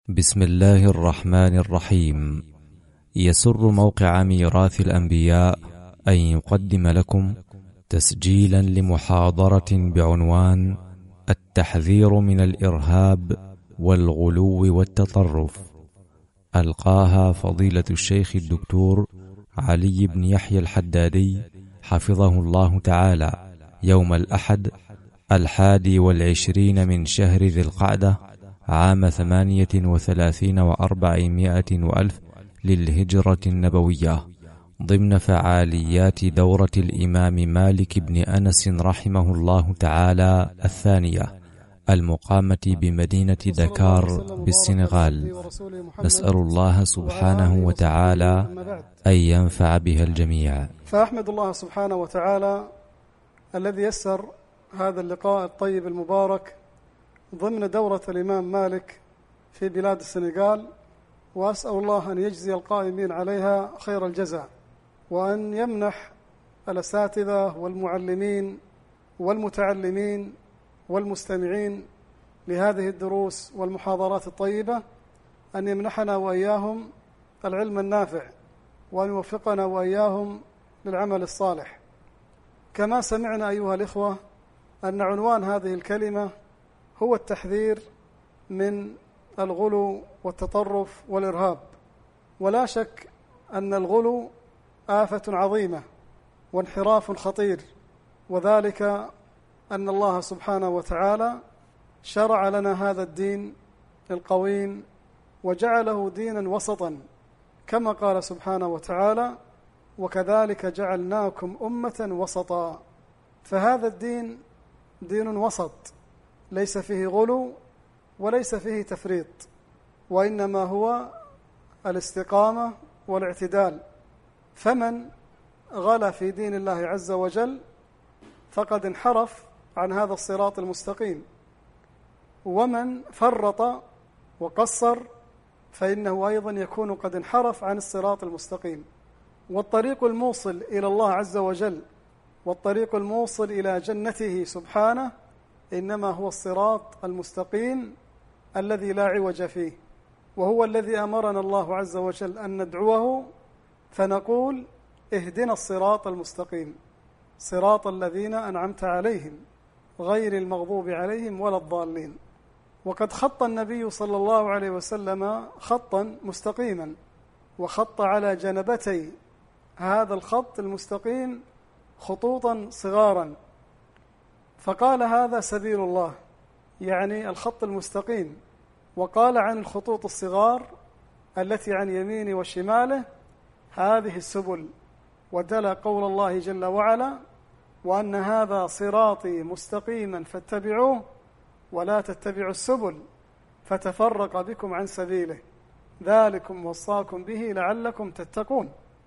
بسم الله الرحمن الرحيم. يسر موقع ميراث الأنبياء أن يقدم لكم تسجيلا لمحاضرة بعنوان التحذير من الإرهاب والغلو والتطرف، ألقاها فضيلة الشيخ الدكتور علي بن يحيى الحدادي حفظه الله تعالى يوم الأحد 21 من شهر ذي القعدة عام 38 و400 وألف للهجرة النبوية، ضمن فعاليات دورة الإمام مالك بن أنس رحمه الله تعالى الثانية المقامة بمدينة دكار بالسنغال. نسأل الله سبحانه وتعالى أن ينفع بها الجميع. فأحمد الله سبحانه وتعالى الذي يسر هذا اللقاء الطيب المبارك ضمن دورة الإمام مالك في بلاد السنغال، وأسأل الله أن يجزي القائمين عليها خير الجزاء، وأن يمنح الأساتذة والمعلمين والمتعلمين والمستمعين لهذه الدروس والمحاضرات الطيبة أن يمنحنا وإياهم العلم النافع، وأن يوفقنا وإياهم للعمل الصالح. كما سمعنا أيها الإخوة أن عنوان هذه الكلمة هو التحذير من الغلو والتطرف والإرهاب. ولا شك أن الغلو آفة عظيمة وانحراف خطير، وذلك أن الله سبحانه وتعالى شرع لنا هذا الدين القويم وجعله دينا وسطا، كما قال سبحانه وتعالى: وكذلك جعلناكم أمة وسطا. فهذا الدين دين وسط، ليس فيه غلو وليس فيه تفريط، وإنما هو الاستقامة والاعتدال. فمن غلا في دين الله عز وجل فقد انحرف عن هذا الصراط المستقيم، ومن فرط وقصر فإنه أيضا يكون قد انحرف عن الصراط المستقيم. والطريق الموصل إلى الله عز وجل والطريق الموصل إلى جنته سبحانه إنما هو الصراط المستقيم الذي لا عوج فيه، وهو الذي أمرنا الله عز وجل أن ندعوه فنقول: اهدنا الصراط المستقيم، صراط الذين أنعمت عليهم غير المغضوب عليهم ولا الضالين. وقد خط النبي صلى الله عليه وسلم خطا مستقيما، وخط على جنبتي هذا الخط المستقيم خطوطا صغارا، فقال: هذا سبيل الله، يعني الخط المستقيم. وقال عن الخطوط الصغار التي عن يمينه وشماله: هذه السبل. ودل قول الله جل وعلا: وأن هذا صراطي مستقيما فاتبعوه ولا تتبعوا السبل فتفرق بكم عن سبيله ذلكم وصاكم به لعلكم تتقون.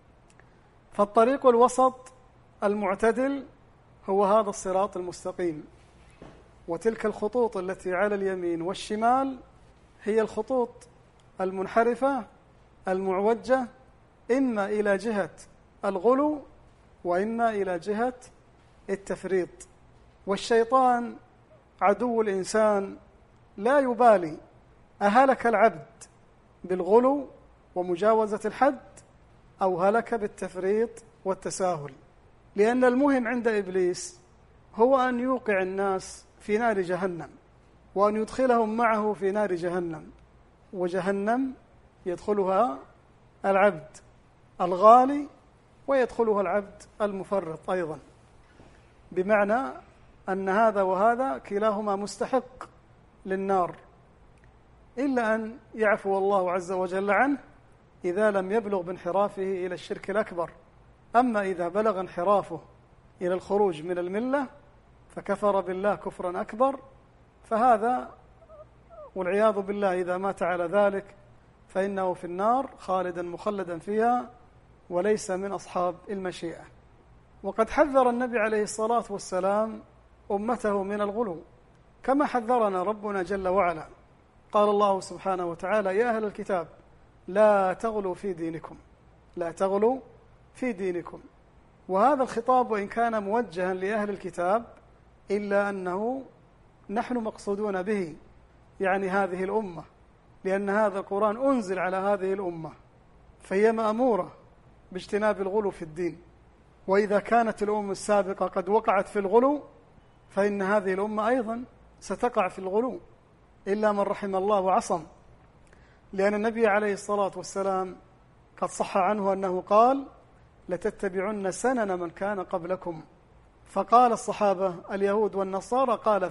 فالطريق الوسط المعتدل هو هذا الصراط المستقيم، وتلك الخطوط التي على اليمين والشمال هي الخطوط المنحرفة المعوجة، إما إلى جهة الغلو وإما إلى جهة التفريط. والشيطان عدو الإنسان لا يبالي أهلك العبد بالغلو ومجاوزة الحد أو هلك بالتفريط والتساهل، لأن المهم عند إبليس هو أن يوقع الناس في نار جهنم، وأن يدخلهم معه في نار جهنم. وجهنم يدخلها العبد الغالي ويدخلها العبد المفرط أيضا، بمعنى أن هذا وهذا كلاهما مستحق للنار، إلا أن يعفو الله عز وجل عنه إذا لم يبلغ بانحرافه إلى الشرك الأكبر. أما إذا بلغ انحرافه إلى الخروج من الملة فكفر بالله كفرا أكبر، فهذا والعياذ بالله إذا مات على ذلك فإنه في النار خالدا مخلدا فيها وليس من أصحاب المشيئة. وقد حذر النبي عليه الصلاة والسلام أمته من الغلو، كما حذرنا ربنا جل وعلا. قال الله سبحانه وتعالى: يا أهل الكتاب لا تغلوا في دينكم، لا تغلوا في دينكم. وهذا الخطاب وإن كان موجها لأهل الكتاب إلا أنه نحن مقصودون به، يعني هذه الأمة، لأن هذا القرآن أنزل على هذه الأمة، فهي مأمورة باجتناب الغلو في الدين. وإذا كانت الأمم السابقة قد وقعت في الغلو، فإن هذه الأمة أيضا ستقع في الغلو إلا من رحم الله وعصم. لأن النبي عليه الصلاة والسلام قد صح عنه أنه قال: لتتبعن سنن من كان قبلكم. فقال الصحابة: اليهود والنصارى. قال: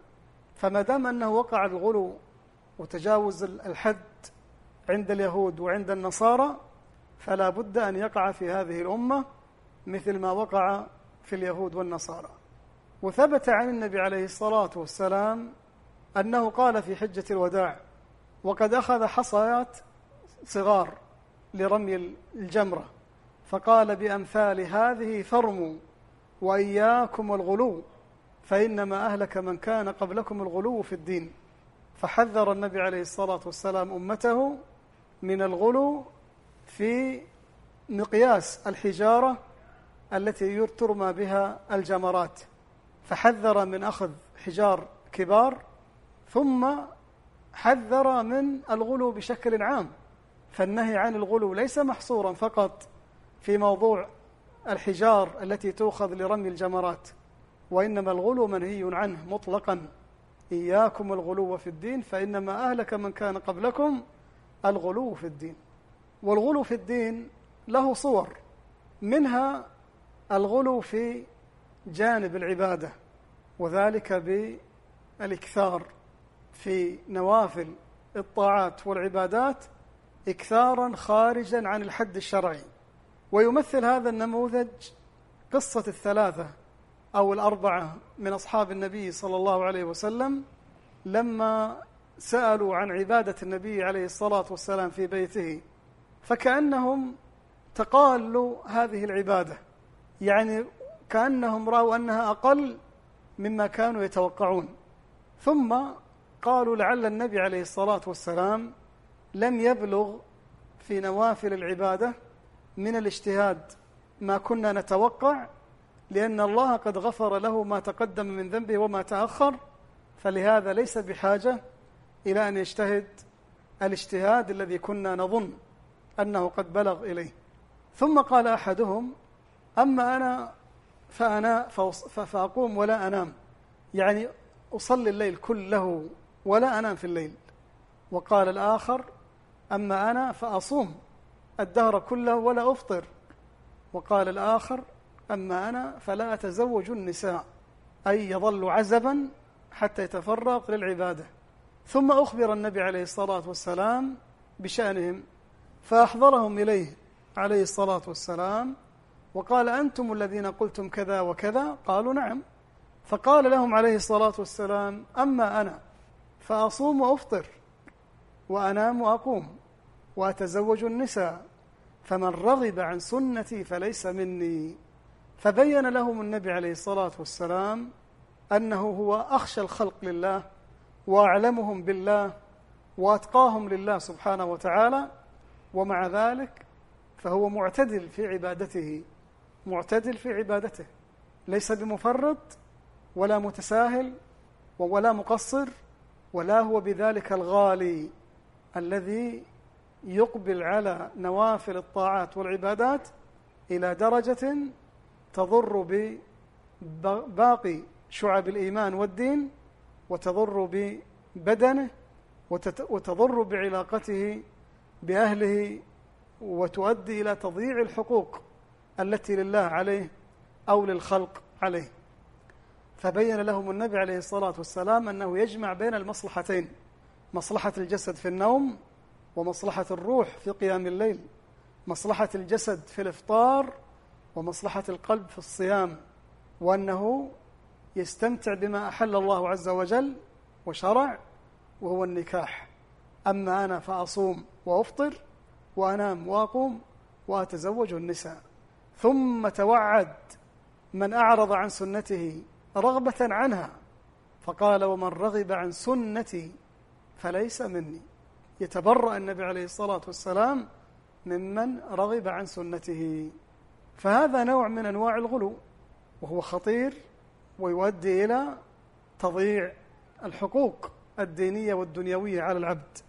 فما دام أنه وقع الغلو وتجاوز الحد عند اليهود وعند النصارى، فلا بد أن يقع في هذه الأمة مثل ما وقع في اليهود والنصارى. وثبت عن النبي عليه الصلاة والسلام أنه قال في حجة الوداع، وقد أخذ حصيات صغار لرمي الجمرة، فقال: بأمثال هذه فارموا وإياكم والغلو، فإنما أهلك من كان قبلكم الغلو في الدين. فحذر النبي عليه الصلاة والسلام أمته من الغلو في مقياس الحجارة التي ترمى بها الجمرات، فحذر من أخذ حجار كبار، ثم حذر من الغلو بشكل عام. فالنهي عن الغلو ليس محصورا فقط في موضوع الحجار التي تؤخذ لرمي الجمرات، وإنما الغلو منهي عنه مطلقا: إياكم الغلو في الدين فإنما أهلك من كان قبلكم الغلو في الدين. والغلو في الدين له صور، منها الغلو في جانب العبادة، وذلك بالإكثار في نوافل الطاعات والعبادات إكثارا خارجا عن الحد الشرعي. ويمثل هذا النموذج قصة الثلاثة أو الأربعة من أصحاب النبي صلى الله عليه وسلم لما سألوا عن عبادة النبي عليه الصلاة والسلام في بيته، فكأنهم تقالوا هذه العبادة، يعني كأنهم رأوا أنها أقل مما كانوا يتوقعون. ثم قالوا: لعل النبي عليه الصلاة والسلام لم يبلغ في نوافل العبادة من الاجتهاد ما كنا نتوقع، لأن الله قد غفر له ما تقدم من ذنبه وما تأخر، فلهذا ليس بحاجة إلى أن يجتهد الاجتهاد الذي كنا نظن أنه قد بلغ إليه. ثم قال أحدهم: أما أنا فأقوم ولا أنام، يعني أصلي الليل كله ولا أنام في الليل. وقال الآخر: أما أنا فأصوم الدهر كله ولا أفطر. وقال الآخر: أما أنا فلا أتزوج النساء، أي يظل عزبا حتى يتفرغ للعبادة. ثم أخبر النبي عليه الصلاة والسلام بشأنهم، فأحضرهم إليه عليه الصلاة والسلام وقال: أنتم الذين قلتم كذا وكذا؟ قالوا: نعم. فقال لهم عليه الصلاة والسلام: أما أنا فأصوم وأفطر وأنام وأقوم وأتزوج النساء، فمن رغب عن سنتي فليس مني. فبين لهم النبي عليه الصلاة والسلام أنه هو أخشى الخلق لله وأعلمهم بالله وأتقاهم لله سبحانه وتعالى، ومع ذلك فهو معتدل في عبادته، ليس بمفرط ولا متساهل ولا مقصر، ولا هو بذلك الغالي الذي يقبل على نوافل الطاعات والعبادات إلى درجة تضر بباقي شعب الإيمان والدين، وتضر ببدنه، وتضر بعلاقته بأهله، وتؤدي إلى تضييع الحقوق التي لله عليه أو للخلق عليه. فبين لهم النبي عليه الصلاة والسلام أنه يجمع بين المصلحتين: مصلحة الجسد في النوم، ومصلحة الروح في قيام الليل، مصلحة الجسد في الإفطار، ومصلحة القلب في الصيام، وأنه يستمتع بما أحل الله عز وجل وشرع، وهو النكاح. أما أنا فأصوم وأفطر وأنام وأقوم وأتزوج النساء. ثم توعد من أعرض عن سنته رغبة عنها، فقال: ومن رغب عن سنتي فليس مني. يتبرأ النبي عليه الصلاة والسلام ممن رغب عن سنته. فهذا نوع من أنواع الغلو، وهو خطير ويؤدي إلى تضييع الحقوق الدينية والدنيوية على العبد.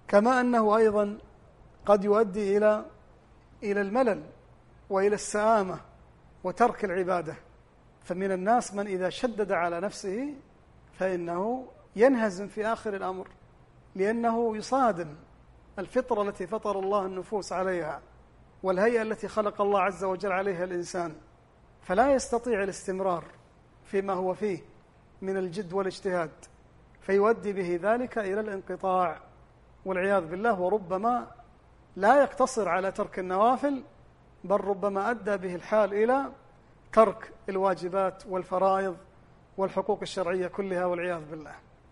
كما أنه أيضا قد يؤدي إلى الملل وإلى السآمة وترك العبادة. فمن الناس من إذا شدد على نفسه فإنه ينهزم في آخر الأمر، لأنه يصادم الفطرة التي فطر الله النفوس عليها والهيئة التي خلق الله عز وجل عليها الإنسان، فلا يستطيع الاستمرار فيما هو فيه من الجد والاجتهاد، فيؤدي به ذلك إلى الانقطاع والعياذ بالله. وربما لا يقتصر على ترك النوافل، بل ربما أدى به الحال إلى ترك الواجبات والفرائض والحقوق الشرعية كلها والعياذ بالله.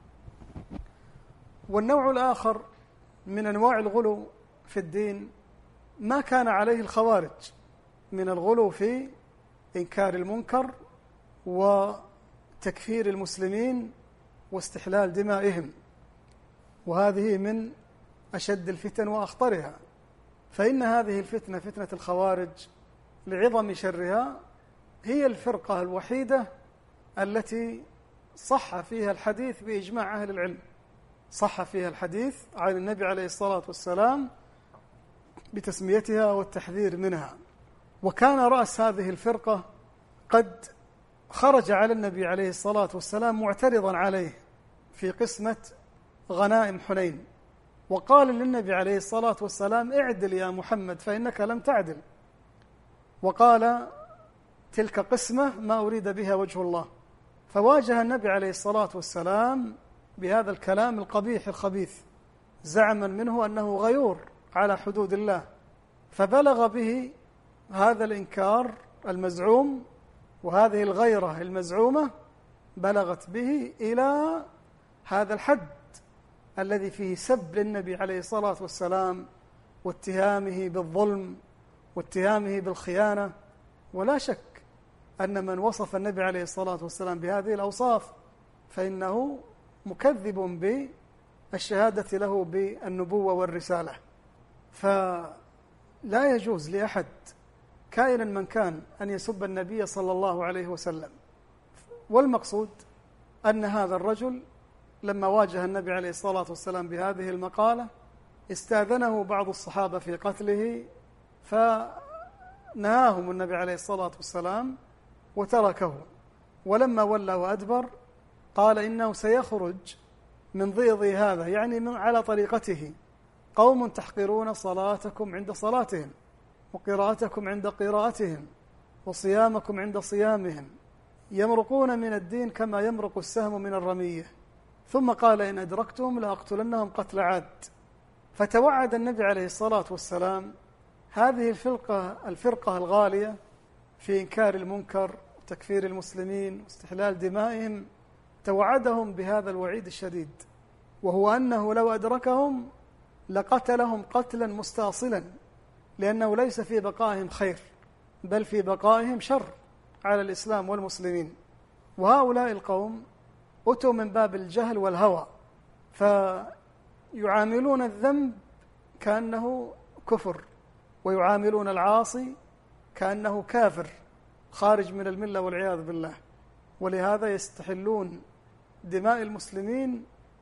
والنوع الآخر من أنواع الغلو في الدين ما كان عليه الخوارج من الغلو في إنكار المنكر وتكفير المسلمين واستحلال دمائهم، وهذه من أشد الفتن وأخطرها. فإن هذه الفتنة، فتنة الخوارج، لعظم شرها هي الفرقة الوحيدة التي صح فيها الحديث بإجماع أهل العلم، صح فيها الحديث عن النبي عليه الصلاة والسلام بتسميتها والتحذير منها. وكان رأس هذه الفرقة قد خرج على النبي عليه الصلاة والسلام معترضا عليه في قسمة غنائم حنين، وقال للنبي عليه الصلاة والسلام: اعدل يا محمد فإنك لم تعدل. وقال: تلك قسمة ما أريد بها وجه الله. فواجه النبي عليه الصلاة والسلام بهذا الكلام القبيح الخبيث، زعما منه أنه غيور على حدود الله، فبلغ به هذا الإنكار المزعوم وهذه الغيرة المزعومة، بلغت به إلى هذا الحد الذي فيه سب للنبي عليه الصلاة والسلام واتهامه بالظلم واتهامه بالخيانة. ولا شك أن من وصف النبي عليه الصلاة والسلام بهذه الأوصاف فإنه مكذب بالشهادة له بالنبوة والرسالة. فلا يجوز لأحد كائنا من كان أن يسب النبي صلى الله عليه وسلم. والمقصود أن هذا الرجل لما واجه النبي عليه الصلاة والسلام بهذه المقالة استاذنه بعض الصحابة في قتله، فنهاهم النبي عليه الصلاة والسلام وتركه. ولما ولى وأدبر قال: إنه سيخرج من ضيضي هذا، يعني على طريقته، قوم تحقرون صلاتكم عند صلاتهم، وقراءتكم عند قراءتهم، وصيامكم عند صيامهم، يمرقون من الدين كما يمرق السهم من الرمية. ثم قال: إن أدركتهم لأقتلنهم قتل عاد. فتوعد النبي عليه الصلاة والسلام هذه الفرقة الغالية في إنكار المنكر وتكفير المسلمين واستحلال دمائهم، توعدهم بهذا الوعيد الشديد، وهو أنه لو أدركهم لقتلهم قتلا مستاصلا، لأنه ليس في بقائهم خير، بل في بقائهم شر على الإسلام والمسلمين. وهؤلاء القوم أتوا من باب الجهل والهوى، فيعاملون الذنب كأنه كفر، ويعاملون العاصي كأنه كافر خارج من الملة والعياذ بالله. ولهذا يستحلون دماء المسلمين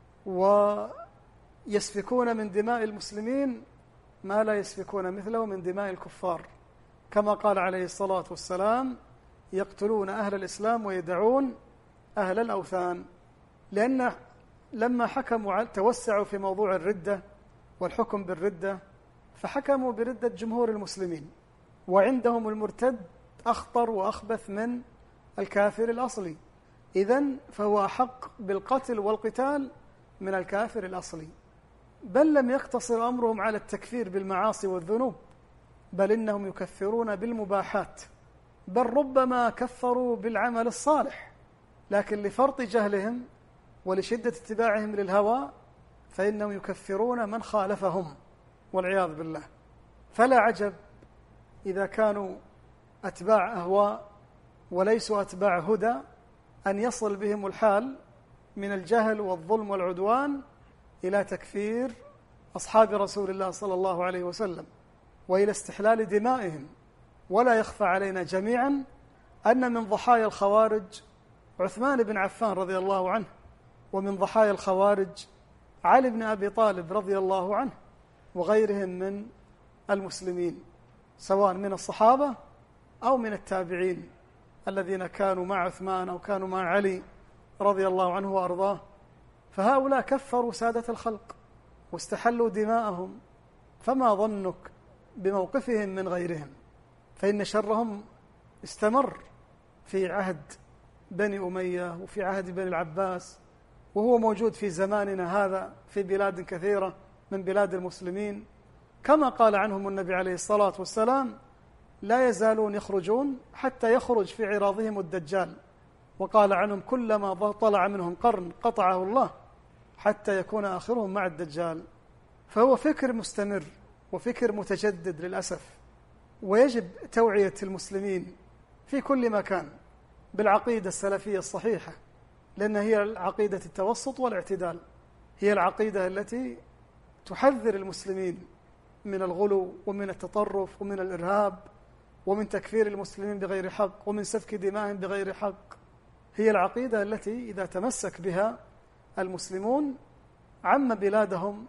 ويسفكون من دماء المسلمين ما لا يسفكون مثله من دماء الكفار، كما قال عليه الصلاة والسلام: يقتلون أهل الإسلام ويدعون أهل الأوثان. لأن لما حكموا توسعوا في موضوع الردة والحكم بالردة، فحكموا بردة جمهور المسلمين، وعندهم المرتد أخطر وأخبث من الكافر الأصلي، إذن فهو أحق بالقتل والقتال من الكافر الأصلي. بل لم يقتصر أمرهم على التكفير بالمعاصي والذنوب، بل إنهم يكفرون بالمباحات، بل ربما كفروا بالعمل الصالح، لكن لفرط جهلهم ولشدة اتباعهم للهوى فإنهم يكفرون من خالفهم والعياذ بالله. فلا عجب إذا كانوا أتباع أهواء وليسوا أتباع هدى أن يصل بهم الحال من الجهل والظلم والعدوان إلى تكفير أصحاب رسول الله صلى الله عليه وسلم وإلى استحلال دمائهم. ولا يخفى علينا جميعا أن من ضحايا الخوارج عثمان بن عفان رضي الله عنه، ومن ضحايا الخوارج علي بن أبي طالب رضي الله عنه وغيرهم من المسلمين، سواء من الصحابة أو من التابعين الذين كانوا مع عثمان أو كانوا مع علي رضي الله عنه وأرضاه. فهؤلاء كفروا سادة الخلق واستحلوا دماءهم، فما ظنك بموقفهم من غيرهم؟ فإن شرهم استمر في عهد بني أمية وفي عهد بني العباس، وهو موجود في زماننا هذا في بلاد كثيرة من بلاد المسلمين، كما قال عنهم النبي عليه الصلاة والسلام: لا يزالون يخرجون حتى يخرج في عراضهم الدجال، وقال عنهم: كلما طلع منهم قرن قطعه الله حتى يكون آخرهم مع الدجال. فهو فكر مستمر وفكر متجدد للأسف، ويجب توعية المسلمين في كل مكان بالعقيدة السلفية الصحيحة، لأن هي عقيدة التوسط والاعتدال، هي العقيدة التي تحذر المسلمين من الغلو ومن التطرف ومن الإرهاب ومن تكفير المسلمين بغير حق ومن سفك دمائهم بغير حق. هي العقيدة التي إذا تمسك بها المسلمون عم بلادهم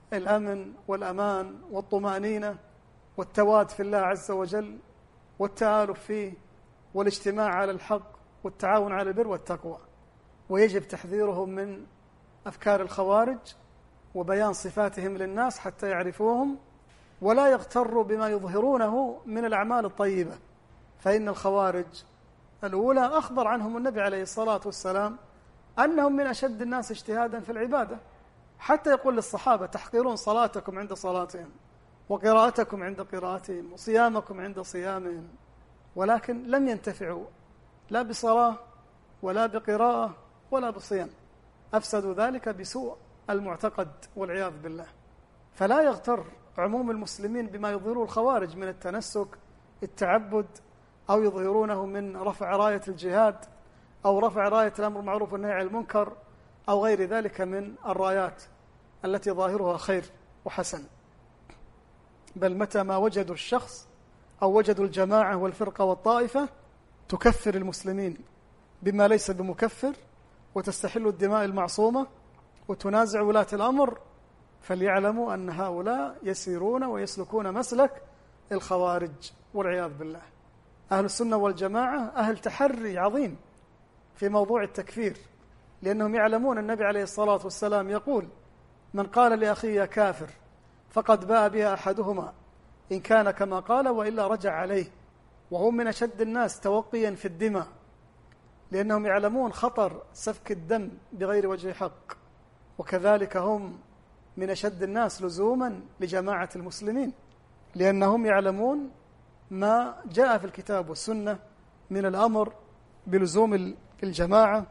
الأمن والأمان والطمأنينة والتواد في الله عز وجل والتآلف فيه والاجتماع على الحق والتعاون على البر والتقوى. ويجب تحذيرهم من أفكار الخوارج وبيان صفاتهم للناس حتى يعرفوهم، ولا يغتروا بما يظهرونه من الأعمال الطيبة. فإن الخوارج الأولى أخبر عنهم النبي عليه الصلاة والسلام أنهم من أشد الناس اجتهادا في العبادة، حتى يقول للصحابة: تحقرون صلاتكم عند صلاتهم وقراءتكم عند قراءتهم وصيامكم عند صيامهم. ولكن لم ينتفعوا لا بصلاة ولا بقراءة ولا بصيام، أفسدوا ذلك بسوء المعتقد والعياذ بالله. فلا يغتر عموم المسلمين بما يظهره الخوارج من التنسك التعبد، أو يظهرونه من رفع راية الجهاد أو رفع راية الأمر بالمعروف والنهي عن المنكر أو غير ذلك من الرايات التي ظاهرها خير وحسن. بل متى ما وجدوا الشخص أو وجدوا الجماعة والفرقة والطائفة تكفر المسلمين بما ليس بمكفر وتستحل الدماء المعصومة وتنازع ولاة الأمر، فليعلموا أن هؤلاء يسيرون ويسلكون مسلك الخوارج والعياذ بالله. أهل السنة والجماعة أهل تحري عظيم في موضوع التكفير، لأنهم يعلمون النبي عليه الصلاة والسلام يقول: من قال لأخيه كافر فقد باء بها أحدهما إن كان كما قال وإلا رجع عليه. وهم من أشد الناس توقيا في الدماء، لأنهم يعلمون خطر سفك الدم بغير وجه حق، وكذلك هم من أشد الناس لزوما لجماعة المسلمين، لأنهم يعلمون ما جاء في الكتاب والسنة من الأمر بلزوم الجماعة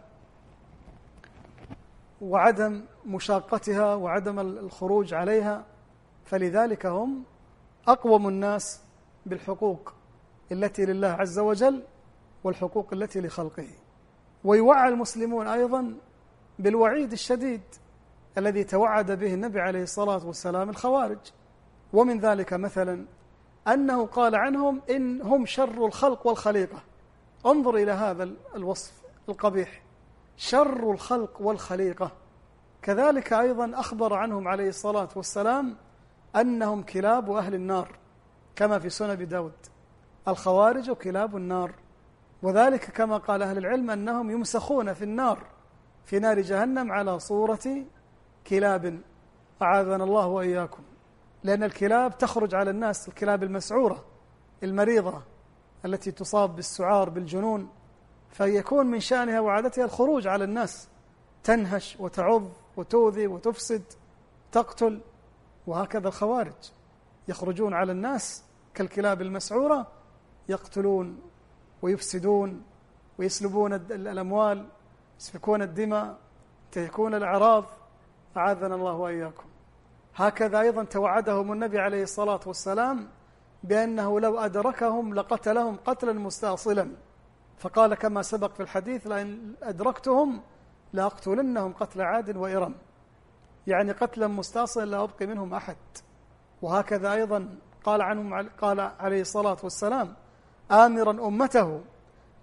وعدم مشاقتها وعدم الخروج عليها. فلذلك هم أقوم الناس بالحقوق التي لله عز وجل والحقوق التي لخلقه. ويوعى المسلمون أيضا بالوعيد الشديد الذي توعد به النبي عليه الصلاة والسلام الخوارج. ومن ذلك مثلا أنه قال عنهم: إن هم شر الخلق والخليقة. انظر إلى هذا الوصف القبيح، شر الخلق والخليقة. كذلك أيضا أخبر عنهم عليه الصلاة والسلام أنهم كلاب أهل النار، كما في سنن داود: الخوارج كلاب النار. وذلك كما قال أهل العلم أنهم يمسخون في النار، في نار جهنم، على صورة كلاب، أعاذنا الله وإياكم. لأن الكلاب تخرج على الناس، الكلاب المسعورة المريضة التي تصاب بالسعار بالجنون، فيكون من شأنها وعادتها الخروج على الناس، تنهش وتعض وتؤذي وتفسد تقتل. وهكذا الخوارج يخرجون على الناس كالكلاب المسعورة، يقتلون ويفسدون ويسلبون الأموال، يسفكون الدماء، ينتهكون الأعراض، أعاذنا الله وإياكم. هكذا أيضا توعدهم النبي عليه الصلاة والسلام بأنه لو أدركهم لقتلهم قتلا مستأصلا، فقال كما سبق في الحديث: لئن أدركتهم لأقتلنهم قتل عاد وإرم، يعني قتلا مستأصلا لا أبقي منهم أحد. وهكذا أيضا قال عنهم، قال عليه الصلاة والسلام آمرا أمته: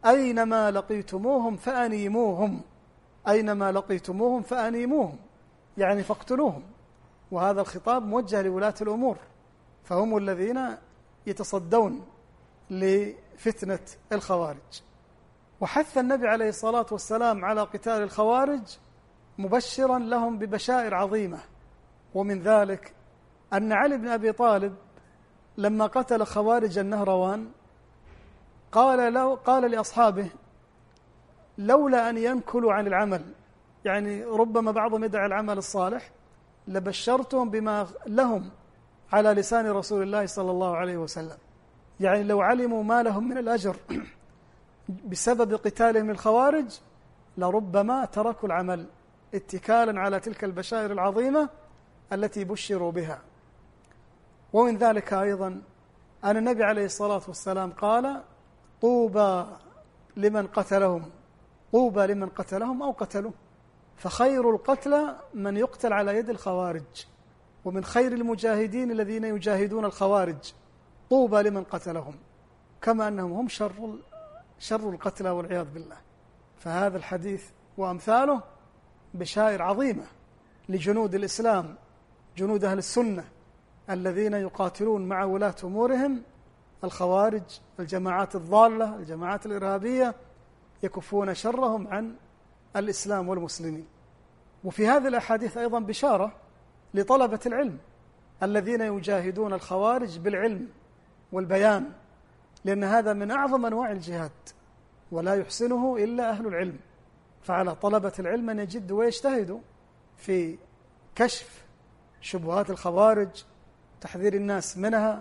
أينما لقيتموهم فأنيموهم، أينما لقيتموهم فأنيموهم، يعني فاقتلوهم، وهذا الخطاب موجه لولاة الأمور، فهم الذين يتصدون لفتنة الخوارج. وحث النبي عليه الصلاة والسلام على قتال الخوارج مبشرا لهم ببشائر عظيمة، ومن ذلك أن علي بن أبي طالب لما قتل خوارج النهروان قال لأصحابه: لولا أن ينكلوا عن العمل، يعني ربما بعضهم يدعي العمل الصالح، لبشرتهم بما لهم على لسان رسول الله صلى الله عليه وسلم. يعني لو علموا ما لهم من الأجر بسبب قتالهم الخوارج لربما تركوا العمل اتكالا على تلك البشائر العظيمة التي بشروا بها. ومن ذلك أيضا أن النبي عليه الصلاة والسلام قال: طوبى لمن قتلهم، طوبى لمن قتلهم أو قتلوا، فخير القتلى من يقتل على يد الخوارج، ومن خير المجاهدين الذين يجاهدون الخوارج، طوبى لمن قتلهم، كما أنهم هم شر القتلى والعياذ بالله. فهذا الحديث وأمثاله بشائر عظيمة لجنود الإسلام، جنود أهل السنة الذين يقاتلون مع ولاة أمورهم الخوارج، الجماعات الضالة، الجماعات الإرهابية، يكفون شرهم عن الإسلام والمسلمين. وفي هذه الأحاديث أيضا بشارة لطلبة العلم الذين يجاهدون الخوارج بالعلم والبيان، لأن هذا من أعظم أنواع الجهاد ولا يحسنه إلا أهل العلم. فعلى طلبة العلم أن يجدوا ويجتهدوا في كشف شبهات الخوارج، تحذير الناس منها،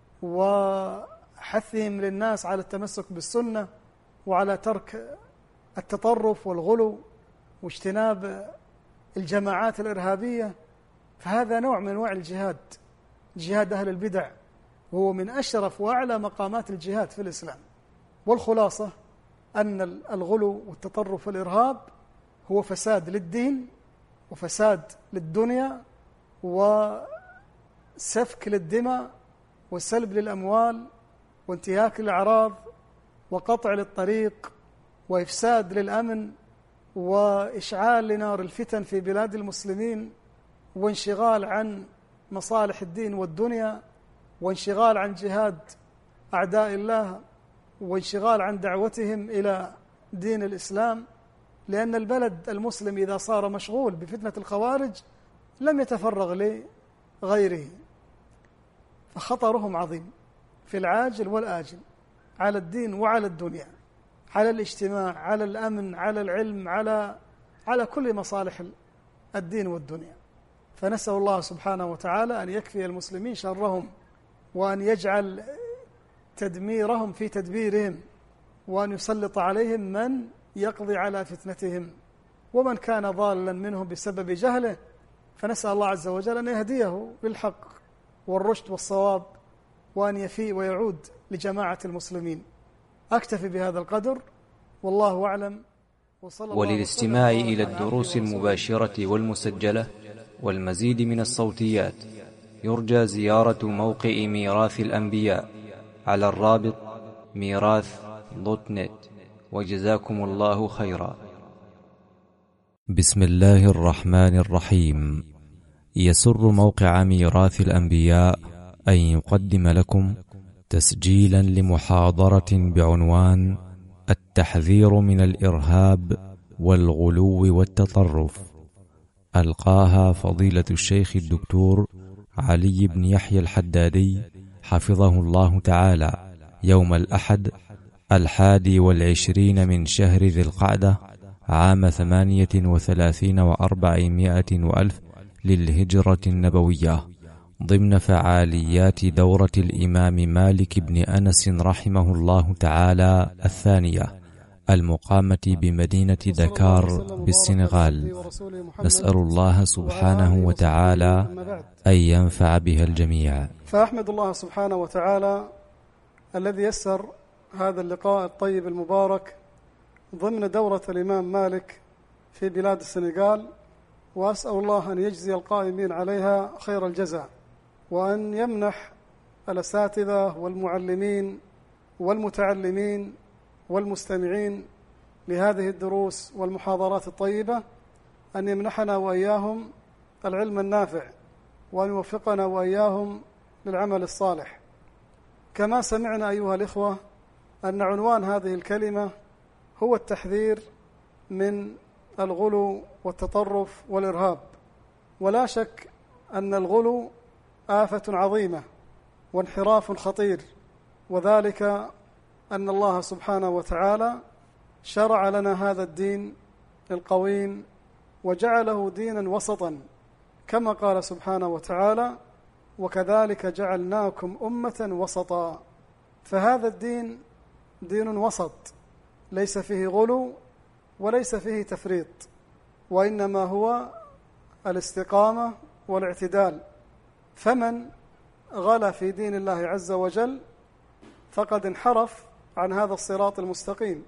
وحثهم للناس على التمسك بالسنة وعلى ترك التطرف والغلو واجتناب الجماعات الإرهابية. فهذا نوع من أنواع الجهاد، جهاد أهل البدع، وهو من أشرف وأعلى مقامات الجهاد في الإسلام. والخلاصة أن الغلو والتطرف والإرهاب هو فساد للدين وفساد للدنيا وسفك للدماء وسلب للأموال وانتهاك للأعراض وقطع للطريق وإفساد للأمن وإشعال لنار الفتن في بلاد المسلمين وانشغال عن مصالح الدين والدنيا وانشغال عن جهاد أعداء الله وانشغال عن دعوتهم إلى دين الإسلام. لأن البلد المسلم إذا صار مشغول بفتنة الخوارج لم يتفرغ لغيره، فخطرهم عظيم في العاجل والآجل على الدين وعلى الدنيا، على الاجتماع، على الأمن، على العلم، على كل مصالح الدين والدنيا. فنسأل الله سبحانه وتعالى أن يكفي المسلمين شرهم، وأن يجعل تدميرهم في تدبيرهم، وأن يسلط عليهم من يقضي على فتنتهم، ومن كان ضالا منهم بسبب جهله فنسأل الله عز وجل أن يهديه للحق والرشد والصواب، وأن يفيء ويعود لجماعة المسلمين. أكتفي بهذا القدر، والله أعلم. وللاستماع إلى الدروس المباشرة والمسجلة والمزيد من الصوتيات يرجى زيارة موقع ميراث الأنبياء على الرابط ميراث.net. وجزاكم الله خيرا. بسم الله الرحمن الرحيم. يسر موقع ميراث الأنبياء أن يقدم لكم تسجيلا لمحاضرة بعنوان التحذير من الإرهاب والغلو والتطرف، ألقاها فضيلة الشيخ الدكتور علي بن يحيى الحدادي حفظه الله تعالى يوم الأحد 21 من شهر ذي القعدة عام 38 و400 وألف للهجرة النبوية، ضمن فعاليات دورة الإمام مالك بن أنس رحمه الله تعالى الثانية المقامة بمدينة دكار بالسنغال. نسأل الله سبحانه وتعالى أن ينفع بها الجميع. فأحمد الله سبحانه وتعالى الذي يسر هذا اللقاء الطيب المبارك ضمن دورة الإمام مالك في بلاد السنغال، وأسأل الله أن يجزي القائمين عليها خير الجزاء، وأن يمنح الأساتذة والمعلمين والمتعلمين والمستمعين لهذه الدروس والمحاضرات الطيبة أن يمنحنا وإياهم العلم النافع، وأن يوفقنا وإياهم للعمل الصالح. كما سمعنا أيها الإخوة أن عنوان هذه الكلمة هو التحذير من الغلو والتطرف والإرهاب. ولا شك أن الغلو آفة عظيمة وانحراف خطير، وذلك أن الله سبحانه وتعالى شرع لنا هذا الدين القويم وجعله دينا وسطا، كما قال سبحانه وتعالى: وكذلك جعلناكم أمة وسطا. فهذا الدين دين وسط، ليس فيه غلو وليس فيه تفريط، وإنما هو الاستقامة والاعتدال. فمن غلا في دين الله عز وجل فقد انحرف عن هذا الصراط المستقيم،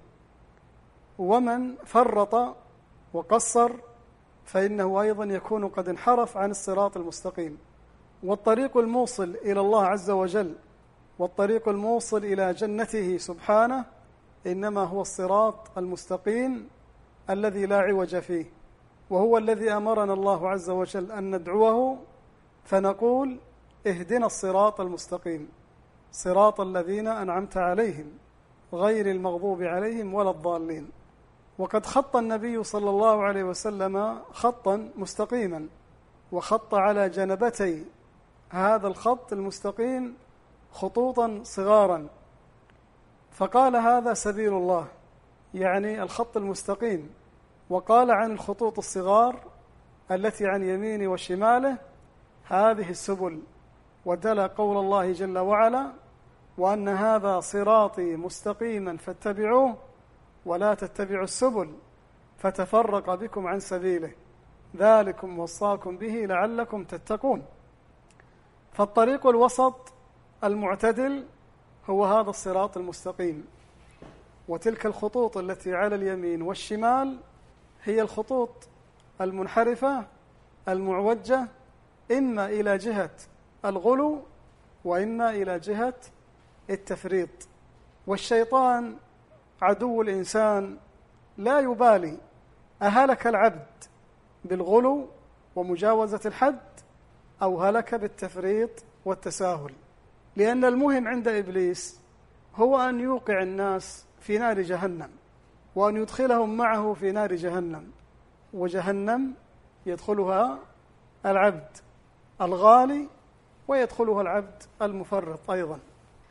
ومن فرط وقصر فإنه أيضا يكون قد انحرف عن الصراط المستقيم. والطريق الموصل إلى الله عز وجل والطريق الموصل إلى جنته سبحانه إنما هو الصراط المستقيم الذي لا عوج فيه، وهو الذي أمرنا الله عز وجل أن ندعوه فنقول: اهدنا الصراط المستقيم، صراط الذين أنعمت عليهم غير المغضوب عليهم ولا الضالين. وقد خط النبي صلى الله عليه وسلم خطا مستقيما، وخط على جنبتي هذا الخط المستقيم خطوطا صغارا، فقال: هذا سبيل الله، يعني الخط المستقيم. وقال عن الخطوط الصغار التي عن يمينه وشماله: هذه السبل. ودل قول الله جل وعلا: وأن هذا صراطي مستقيما فاتبعوه ولا تتبعوا السبل فتفرق بكم عن سبيله ذلكم وصاكم به لعلكم تتقون. فالطريق الوسط المعتدل هو هذا الصراط المستقيم، وتلك الخطوط التي على اليمين والشمال هي الخطوط المنحرفة المعوجة، إما إلى جهة الغلو وإما إلى جهة التفريط. والشيطان عدو الإنسان لا يبالي أهلك العبد بالغلو ومجاوزة الحد أو هلك بالتفريط والتساهل، لأن المهم عند إبليس هو أن يوقع الناس في نار جهنم وأن يدخلهم معه في نار جهنم، وجهنم يدخلها العبد الغالي ويدخلها العبد المفرط أيضا،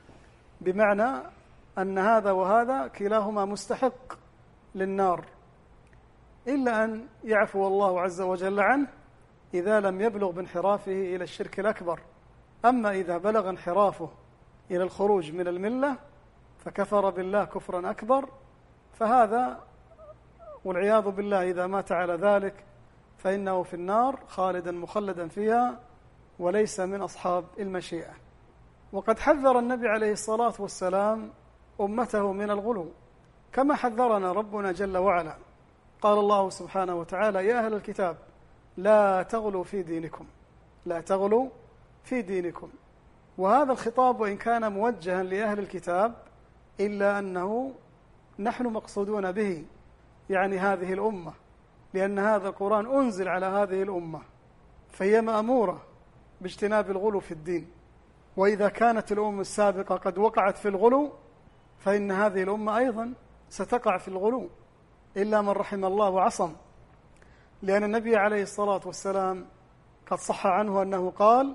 بمعنى أن هذا وهذا كلاهما مستحق للنار، إلا أن يعفو الله عز وجل عنه إذا لم يبلغ بانحرافه إلى الشرك الأكبر. أما إذا بلغ انحرافه إلى الخروج من الملة فكفر بالله كفرا أكبر، فهذا والعياذ بالله إذا مات على ذلك فإنه في النار خالدا مخلدا فيها وليس من أصحاب المشيئة. وقد حذر النبي عليه الصلاة والسلام أمته من الغلو كما حذرنا ربنا جل وعلا. قال الله سبحانه وتعالى: يا أهل الكتاب لا تغلوا في دينكم، لا تغلوا في دينكم. وهذا الخطاب وإن كان موجها لأهل الكتاب إلا أنه نحن مقصودون به، يعني هذه الأمة، لأن هذا القرآن أنزل على هذه الأمة فهي مأمورة باجتناب الغلو في الدين. وإذا كانت الأمم السابقة قد وقعت في الغلو فإن هذه الأمة أيضا ستقع في الغلو إلا من رحم الله وعصم، لأن النبي عليه الصلاة والسلام قد صح عنه أنه قال: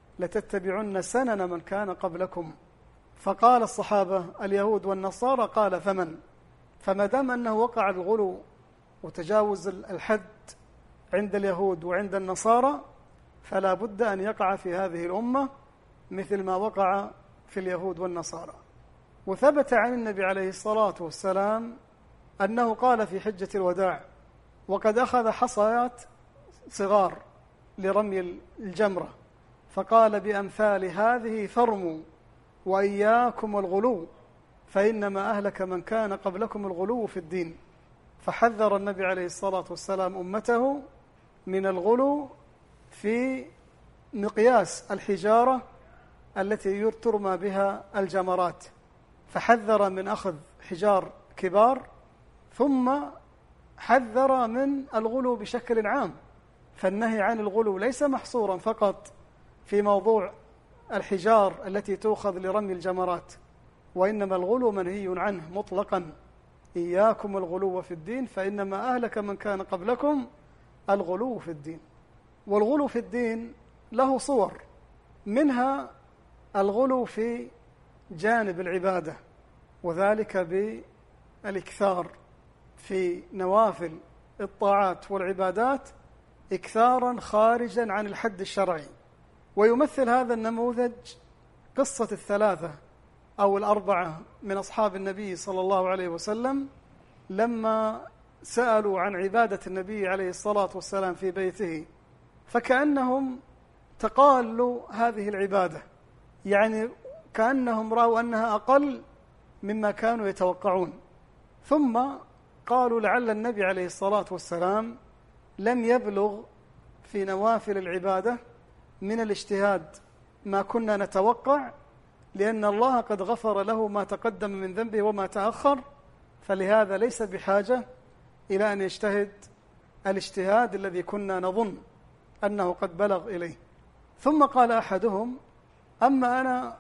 لتتبعن سنن من كان قبلكم. فقال الصحابة: اليهود والنصارى. قال: فما دام أنه وقع الغلو وتجاوز الحد عند اليهود وعند النصارى فلا بد أن يقع في هذه الأمة مثل ما وقع في اليهود والنصارى. وثبت عن النبي عليه الصلاة والسلام أنه قال في حجة الوداع وقد أخذ حصيات صغار لرمي الجمرة فقال: بأمثال هذه فارموا وإياكم والغلو فإنما أهلك من كان قبلكم الغلو في الدين. فحذر النبي عليه الصلاة والسلام أمته من الغلو في مقياس الحجارة التي ترمى بها الجمرات، فحذر من أخذ حجار كبار، ثم حذر من الغلو بشكل عام فالنهي عن الغلو ليس محصورا فقط في موضوع الحجار التي تؤخذ لرمي الجمرات، وإنما الغلو منهي عنه مطلقا. إياكم الغلو في الدين فإنما أهلك من كان قبلكم الغلو في الدين. والغلو في الدين له صور، منها الغلو في جانب العبادة، وذلك بالإكثار في نوافل الطاعات والعبادات إكثارا خارجا عن الحد الشرعي. ويمثل هذا النموذج قصة الثلاثة أو الأربعة من أصحاب النبي صلى الله عليه وسلم لما سألوا عن عبادة النبي عليه الصلاة والسلام في بيته، فكأنهم تقالوا هذه العبادة، يعني كأنهم رأوا أنها أقل مما كانوا يتوقعون. ثم قالوا لعل النبي عليه الصلاة والسلام لم يبلغ في نوافل العبادة من الاجتهاد ما كنا نتوقع، لأن الله قد غفر له ما تقدم من ذنبه وما تأخر، فلهذا ليس بحاجة إلى أن يجتهد الاجتهاد الذي كنا نظن أنه قد بلغ إليه. ثم قال أحدهم: أما أنا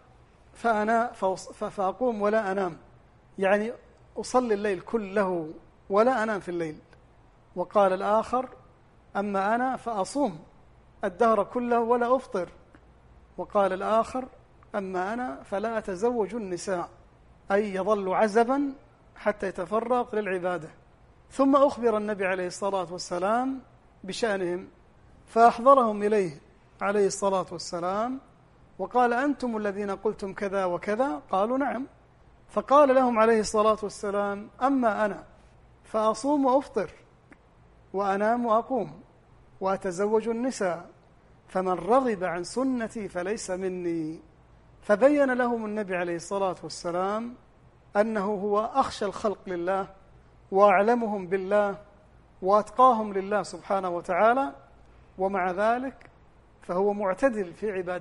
فأقوم ولا أنام، يعني أصلي الليل كله ولا أنام في الليل. وقال الآخر: أما أنا فأصوم الدهر كله ولا أفطر. وقال الآخر: أما أنا فلا أتزوج النساء، أي يظل عزبا حتى يتفرغ للعبادة. ثم أخبر النبي عليه الصلاة والسلام بشأنهم، فأحضرهم إليه عليه الصلاة والسلام وقال: أنتم الذين قلتم كذا وكذا؟ قالوا: نعم. فقال لهم عليه الصلاة والسلام: أما أنا فأصوم وأفطر وأنام وأقوم وأتزوج النساء، فمن رغب عن سنتي فليس مني. فبين لهم النبي عليه الصلاة والسلام أنه هو أخشى الخلق لله وأعلمهم بالله وأتقاهم لله سبحانه وتعالى، ومع ذلك فهو معتدل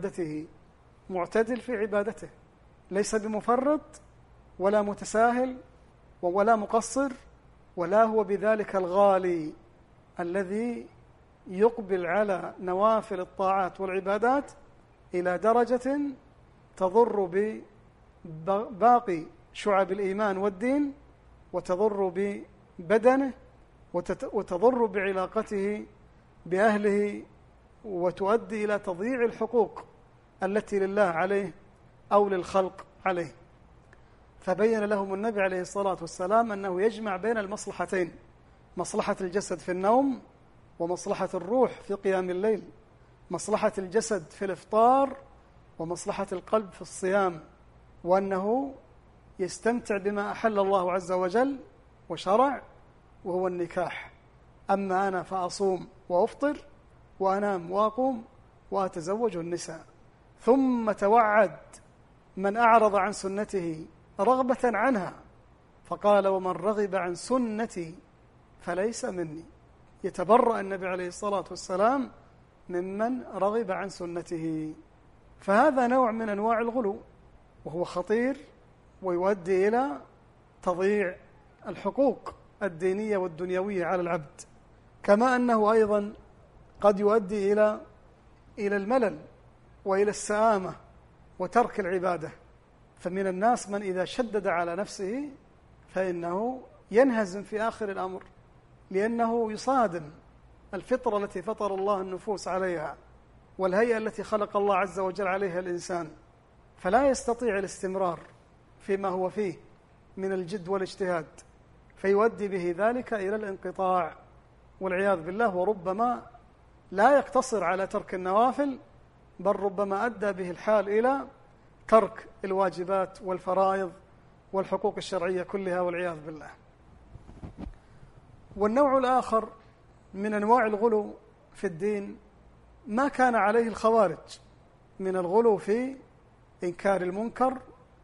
في عبادته، ليس بمفرط ولا متساهل ولا مقصر، ولا هو بذلك الغالي الذي يقبل على نوافل الطاعات والعبادات إلى درجة تضر بباقي شعب الإيمان والدين، وتضر ببدنه، وتضر بعلاقته بأهله، وتؤدي إلى تضييع الحقوق التي لله عليه أو للخلق عليه. فبين لهم النبي عليه الصلاة والسلام أنه يجمع بين المصلحتين: مصلحة الجسد في النوم، ومصلحة الروح في قيام الليل، مصلحة الجسد في الإفطار، ومصلحة القلب في الصيام، وأنه يستمتع بما أحل الله عز وجل وشرع، وهو النكاح. أما أنا فأصوم وأفطر وأنام وأقوم وأتزوج النساء. ثم توعد من أعرض عن سنته رغبة عنها، فقال: ومن رغب عن سنتي فليس مني. يتبرأ النبي عليه الصلاة والسلام ممن رغب عن سنته. فهذا نوع من أنواع الغلو، وهو خطير ويؤدي إلى تضييع الحقوق الدينية والدنيوية على العبد، كما أنه أيضا قد يؤدي إلى الملل وإلى السآمة وترك العبادة. فمن الناس من إذا شدد على نفسه فإنه ينهزم في آخر الأمر، لأنه يصادم الفطرة التي فطر الله النفوس عليها والهيئة التي خلق الله عز وجل عليها الإنسان، فلا يستطيع الاستمرار فيما هو فيه من الجد والاجتهاد، فيؤدي به ذلك إلى الانقطاع والعياذ بالله. وربما لا يقتصر على ترك النوافل، بل ربما أدى به الحال إلى ترك الواجبات والفرائض والحقوق الشرعية كلها والعياذ بالله. والنوع الآخر من أنواع الغلو في الدين ما كان عليه الخوارج من الغلو في إنكار المنكر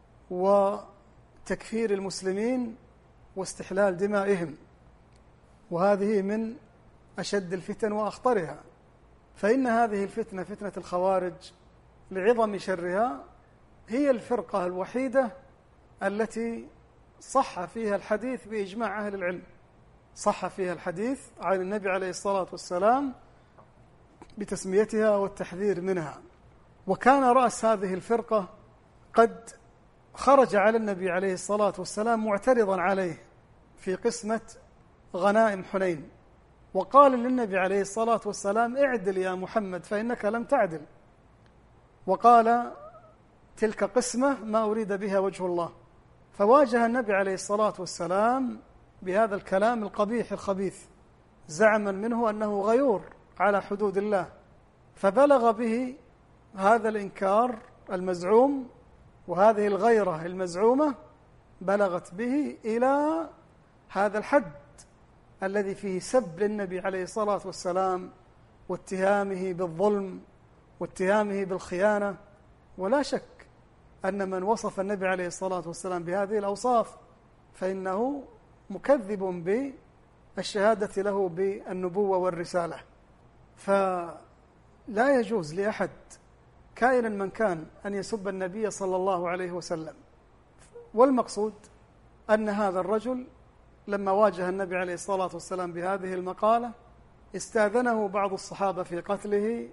وتكفير المسلمين واستحلال دمائهم، وهذه من أشد الفتن وأخطرها. فإن هذه الفتنة، فتنة الخوارج، لعظم شرها هي الفرقة الوحيدة التي صح فيها الحديث بإجماع أهل العلم، صح فيها الحديث عن النبي عليه الصلاة والسلام بتسميتها والتحذير منها. وكان رأس هذه الفرقة قد خرج على النبي عليه الصلاة والسلام معترضا عليه في قسمة غنائم حنين، وقال للنبي عليه الصلاة والسلام: اعدل يا محمد فإنك لم تعدل. وقال: تلك قسمة ما أريد بها وجه الله. فواجه النبي عليه الصلاة والسلام بهذا الكلام القبيح الخبيث، زعما منه أنه غيور على حدود الله، فبلغ به هذا الإنكار المزعوم وهذه الغيرة المزعومة بلغت به إلى هذا الحد الذي فيه سب للنبي عليه الصلاة والسلام واتهامه بالظلم واتهامه بالخيانة. ولا شك أن من وصف النبي عليه الصلاة والسلام بهذه الأوصاف فإنه مكذب بالشهادة له بالنبوة والرسالة. فلا يجوز لأحد كائنا من كان أن يسب النبي صلى الله عليه وسلم. والمقصود أن هذا الرجل لما واجه النبي عليه الصلاة والسلام بهذه المقالة استأذنه بعض الصحابة في قتله،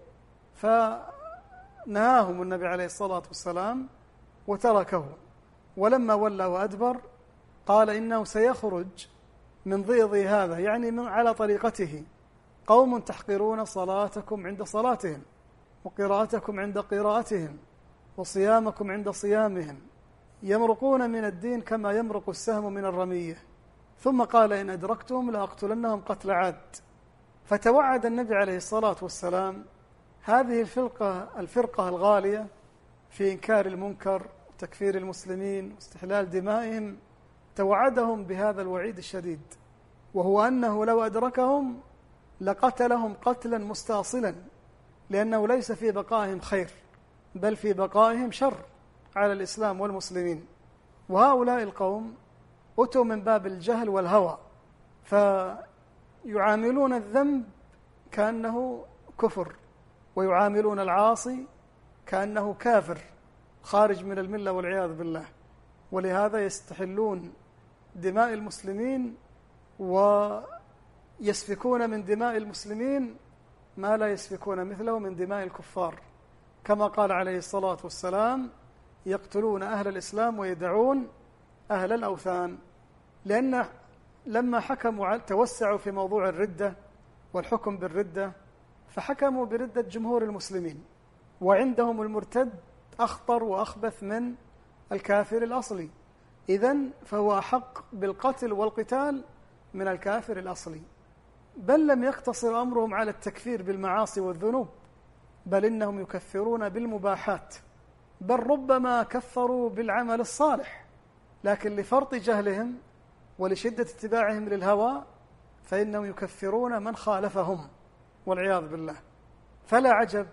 فنهاهم النبي عليه الصلاة والسلام وتركه. ولما ولى وأدبر قال: إنه سيخرج من ضيضي هذا، يعني على طريقته، قوم تحقرون صلاتكم عند صلاتهم، وقراءتكم عند قراءتهم، وصيامكم عند صيامهم، يمرقون من الدين كما يمرق السهم من الرمية. ثم قال: إن أدركتهم لأقتلنهم قتل عاد. فتوعد النبي عليه الصلاة والسلام هذه الفرقة الغالية في إنكار المنكر وتكفير المسلمين واستحلال دمائهم، توعدهم بهذا الوعيد الشديد، وهو أنه لو أدركهم لقتلهم قتلا مستاصلا، لأنه ليس في بقائهم خير بل في بقائهم شر على الإسلام والمسلمين. وهؤلاء القوم أتوا من باب الجهل والهوى، فيعاملون الذنب كأنه كفر، ويعاملون العاصي كأنه كافر خارج من الملة والعياذ بالله. ولهذا يستحلون دماء المسلمين ويسفكون من دماء المسلمين ما لا يسفكون مثله من دماء الكفار، كما قال عليه الصلاة والسلام: يقتلون أهل الإسلام ويدعون أهل الأوثان. لأن لما حكموا توسعوا في موضوع الردة والحكم بالردة، فحكموا بردة جمهور المسلمين، وعندهم المرتد أخطر وأخبث من الكافر الأصلي، إذن فهو أحق بالقتل والقتال من الكافر الأصلي. بل لم يقتصر أمرهم على التكفير بالمعاصي والذنوب، بل إنهم يكفرون بالمباحات، بل ربما كفروا بالعمل الصالح، لكن لفرط جهلهم ولشدة اتباعهم للهوى فإنهم يكفرون من خالفهم والعياذ بالله. فلا عجب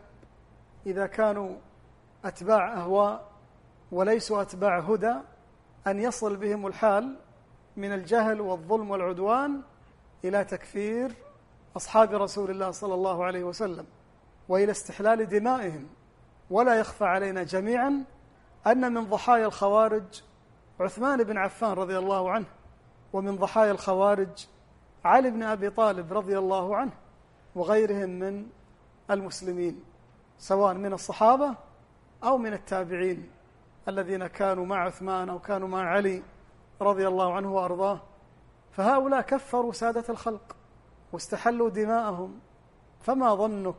إذا كانوا أتباع أهواء وليسوا أتباع هدى أن يصل بهم الحال من الجهل والظلم والعدوان إلى تكفير أصحاب رسول الله صلى الله عليه وسلم وإلى استحلال دمائهم. ولا يخفى علينا جميعا أن من ضحايا الخوارج عثمان بن عفان رضي الله عنه، ومن ضحايا الخوارج علي بن أبي طالب رضي الله عنه، وغيرهم من المسلمين سواء من الصحابة أو من التابعين الذين كانوا مع عثمان أو كانوا مع علي رضي الله عنه وأرضاه. فهؤلاء كفروا سادة الخلق واستحلوا دماءهم، فما ظنك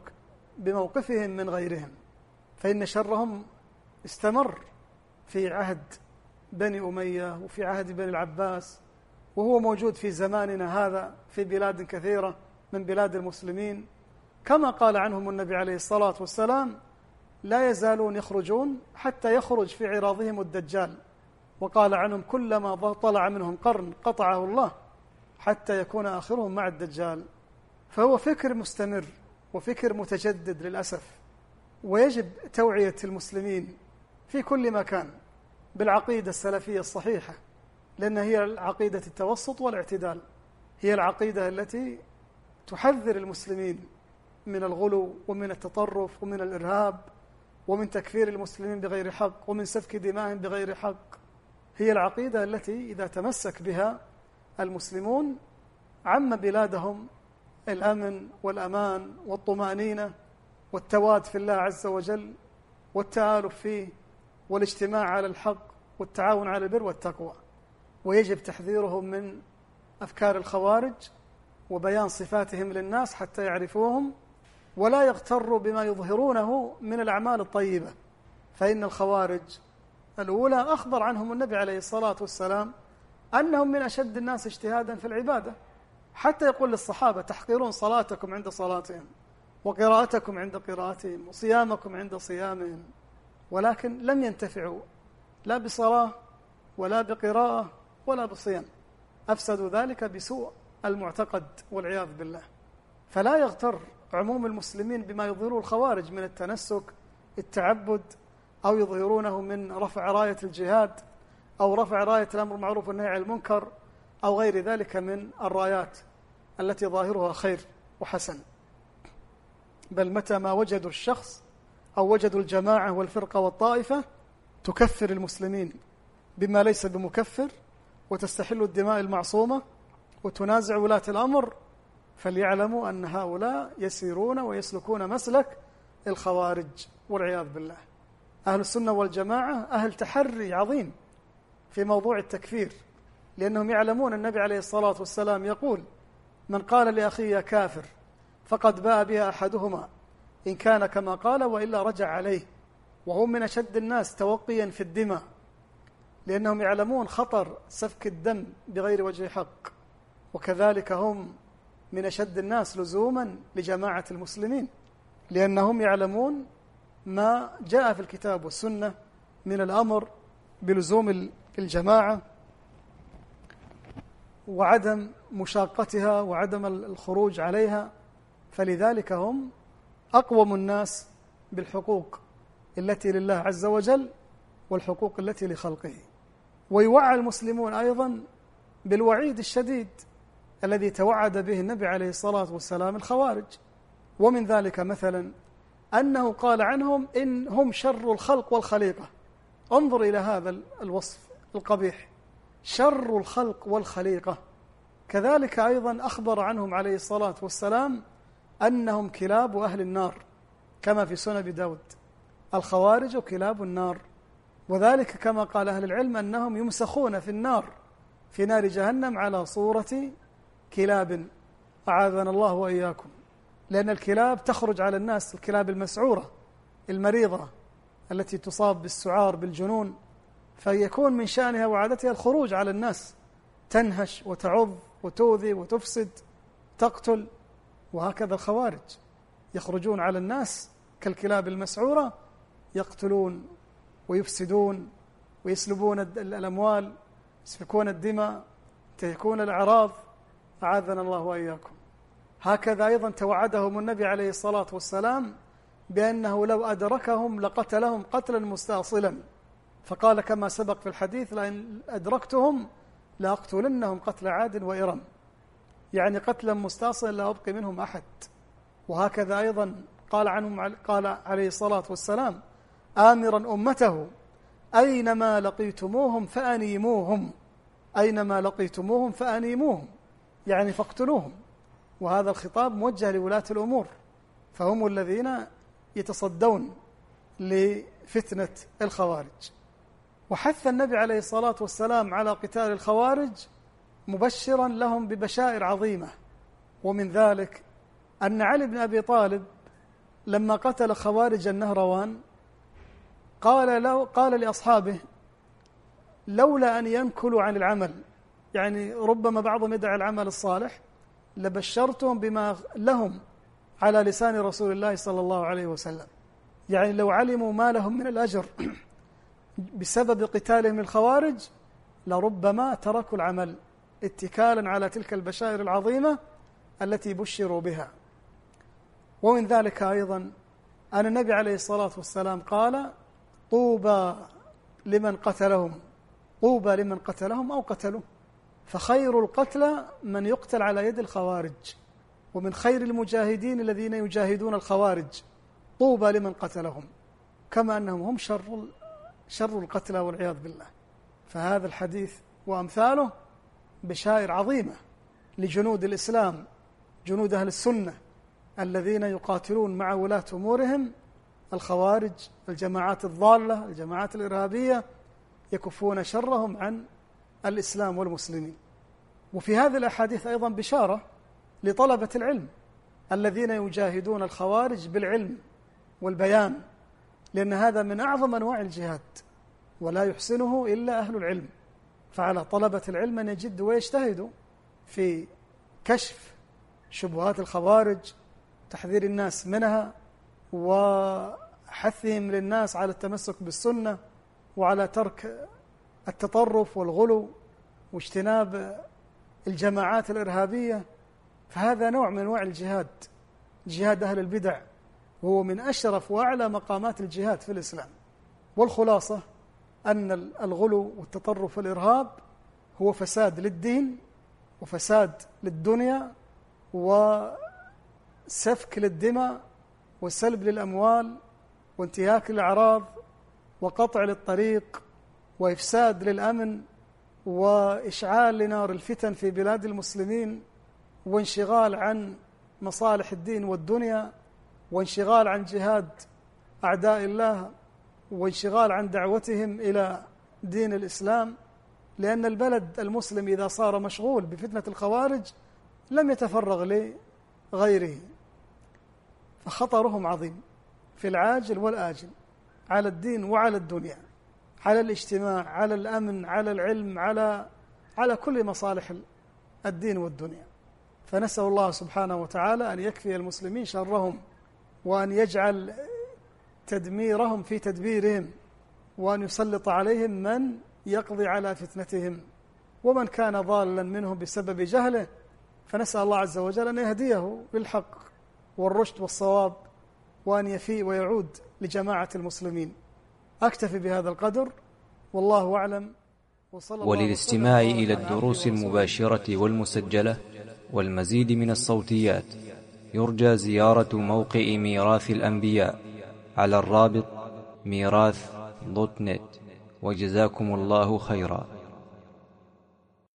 بموقفهم من غيرهم؟ فإن شرهم استمر في عهد بني أمية وفي عهد بني العباس، وهو موجود في زماننا هذا في بلاد كثيرة من بلاد المسلمين، كما قال عنهم النبي عليه الصلاة والسلام: لا يزالون يخرجون حتى يخرج في عراضهم الدجال. وقال عنهم: كلما طلع منهم قرن قطعه الله حتى يكون آخرهم مع الدجال. فهو فكر مستمر وفكر متجدد للأسف، ويجب توعية المسلمين في كل مكان بالعقيدة السلفية الصحيحة، لأن هي عقيدة التوسط والاعتدال، هي العقيدة التي تحذر المسلمين من الغلو ومن التطرف ومن الإرهاب ومن تكفير المسلمين بغير حق ومن سفك دمائهم بغير حق. هي العقيدة التي إذا تمسك بها المسلمون عم بلادهم الأمن والأمان والطمأنينة والتواد في الله عز وجل والتآلف فيه والاجتماع على الحق والتعاون على البر والتقوى. ويجب تحذيرهم من أفكار الخوارج وبيان صفاتهم للناس حتى يعرفوهم، ولا يغتروا بما يظهرونه من الأعمال الطيبة، فإن الخوارج الأولى أخبر عنهم النبي عليه الصلاة والسلام أنهم من أشد الناس اجتهادا في العبادة، حتى يقول للصحابة: تحقرون صلاتكم عند صلاتهم، وقراءتكم عند قراءتهم، وصيامكم عند صيامهم. ولكن لم ينتفعوا لا بصلاة ولا بقراءة ولا بصيام، أفسدوا ذلك بسوء المعتقد والعياذ بالله. فلا يغتر عموم المسلمين بما يظهره الخوارج من التنسك، التعبد، أو يظهرونه من رفع راية الجهاد، أو رفع راية الأمر بالمعروف والنهي عن المنكر، أو غير ذلك من الرايات التي ظاهرها خير وحسن. بل متى ما وجدوا الشخص أو وجدوا الجماعة والفرقة والطائفة تكفر المسلمين بما ليس بمكفر، وتستحل الدماء المعصومة، وتنازع ولاة الأمر، فليعلموا أن هؤلاء يسيرون ويسلكون مسلك الخوارج والعياذ بالله. أهل السنة والجماعة أهل تحري عظيم في موضوع التكفير، لأنهم يعلمون النبي عليه الصلاة والسلام يقول: من قال لأخيه كافر فقد باء بها أحدهما إن كان كما قال وإلا رجع عليه. وهم من أشد الناس توقيا في الدماء، لأنهم يعلمون خطر سفك الدم بغير وجه حق، وكذلك هم من أشد الناس لزوما لجماعة المسلمين، لأنهم يعلمون ما جاء في الكتاب والسنة من الأمر بلزوم الجماعة وعدم مشاقتها وعدم الخروج عليها. فلذلك هم أقوم الناس بالحقوق التي لله عز وجل والحقوق التي لخلقه. ويوعى المسلمون أيضا بالوعيد الشديد الذي توعد به النبي عليه الصلاة والسلام الخوارج. ومن ذلك مثلا أنه قال عنهم: إن هم شر الخلق والخليقة. انظر إلى هذا الوصف القبيح، شر الخلق والخليقة. كذلك أيضا أخبر عنهم عليه الصلاة والسلام أنهم كلاب أهل النار، كما في سنن أبي داود: الخوارج كلاب النار. وذلك كما قال أهل العلم أنهم يمسخون في النار، في نار جهنم، على صورة كلاب، أعاذنا الله وإياكم. لأن الكلاب تخرج على الناس، الكلاب المسعورة المريضة التي تصاب بالسعار بالجنون، فيكون من شأنها وعادتها الخروج على الناس، تنهش وتعض وتؤذي وتفسد تقتل. وهكذا الخوارج يخرجون على الناس كالكلاب المسعورة، يقتلون ويفسدون ويسلبون الأموال، يسفكون الدماء، ينتهكون الأعراض، أعاذنا الله وإياكم. هكذا أيضا توعدهم النبي عليه الصلاة والسلام بأنه لو أدركهم لقتلهم قتلا مستأصلا، فقال كما سبق في الحديث: لئن أدركتهم لأقتلنهم قتل عاد وإرم، يعني قتلا مستأصلا لا أبقي منهم أحد. وهكذا أيضا قال عنهم، قال عليه الصلاة والسلام آمرا أمته: أينما لقيتموهم فأنيموهم، أينما لقيتموهم فأنيموهم، يعني فاقتلوهم. وهذا الخطاب موجه لولاة الأمور، فهم الذين يتصدون لفتنة الخوارج. وحث النبي عليه الصلاة والسلام على قتال الخوارج مبشرا لهم ببشائر عظيمة. ومن ذلك أن علي بن أبي طالب لما قتل خوارج النهروان قال لأصحابه: لولا أن ينكلوا عن العمل، يعني ربما بعضهم يدعي العمل الصالح، لبشرتهم بما لهم على لسان رسول الله صلى الله عليه وسلم. يعني لو علموا ما لهم من الأجر بسبب قتالهم الخوارج لربما تركوا العمل اتكالا على تلك البشائر العظيمة التي بشروا بها. ومن ذلك أيضا أن النبي عليه الصلاة والسلام قال: طوبى لمن قتلهم، طوبى لمن قتلهم أو قتلوا، فخير القتلى من يقتل على يد الخوارج، ومن خير المجاهدين الذين يجاهدون الخوارج، طوبى لمن قتلهم، كما أنهم هم شر القتلى والعياذ بالله. فهذا الحديث وأمثاله بشائر عظيمة لجنود الإسلام، جنود أهل السنة الذين يقاتلون مع ولاة أمورهم الخوارج، الجماعات الضالة، الجماعات الإرهابية، يكفون شرهم عن الإسلام والمسلمين. وفي هذه الأحاديث أيضا بشارة لطلبة العلم الذين يجاهدون الخوارج بالعلم والبيان، لأن هذا من أعظم أنواع الجهاد ولا يحسنه إلا أهل العلم. فعلى طلبة العلم أن يجدوا ويجتهدوا في كشف شبهات الخوارج، تحذير الناس منها، وحثهم للناس على التمسك بالسنة وعلى ترك التطرف والغلو واجتناب الجماعات الإرهابية. فهذا نوع من أنواع الجهاد، جهاد أهل البدع، وهو من أشرف وأعلى مقامات الجهاد في الإسلام. والخلاصة أن الغلو والتطرف والإرهاب هو فساد للدين وفساد للدنيا وسفك للدماء وسلب للأموال وانتهاك للأعراض وقطع للطريق وإفساد للأمن وإشعال لنار الفتن في بلاد المسلمين وانشغال عن مصالح الدين والدنيا وانشغال عن جهاد أعداء الله وانشغال عن دعوتهم إلى دين الإسلام. لأن البلد المسلم إذا صار مشغول بفتنة الخوارج لم يتفرغ لغيره، فخطرهم عظيم في العاجل والآجل على الدين وعلى الدنيا، على الاجتماع، على الأمن، على العلم، على كل مصالح الدين والدنيا. فنسأل الله سبحانه وتعالى أن يكفي المسلمين شرهم، وأن يجعل تدميرهم في تدبيرهم، وأن يسلط عليهم من يقضي على فتنتهم، ومن كان ضالا منهم بسبب جهله فنسأل الله عز وجل أن يهديه للحق والرشد والصواب، وأن يفيء ويعود لجماعة المسلمين. أكتفي بهذا القدر والله أعلم. وللاستماع إلى الدروس المباشرة والمسجلة والمزيد من الصوتيات يرجى زيارة موقع ميراث الأنبياء على الرابط ميراث.net. وجزاكم الله خيرا.